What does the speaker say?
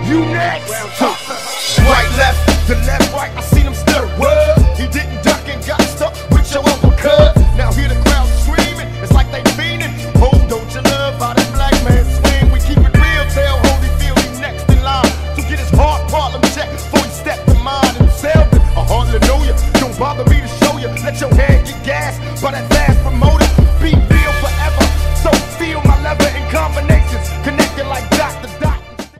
You next. Right, left, the left, right. I seen him stutter. What? He didn't duck and got stuck with your uppercut. Now hear the crowd screaming. It's like they fiending. Oh, don't you love how that black man swing? We keep it real. Tell Holyfield he next in line to get his heart problem checked before he stepped to mine and Selden. I hardly know you. Don't bother me to show you. Let your head get gassed by that fast promoter. Be real forever. So feel my lever in combinations, connected like Dr.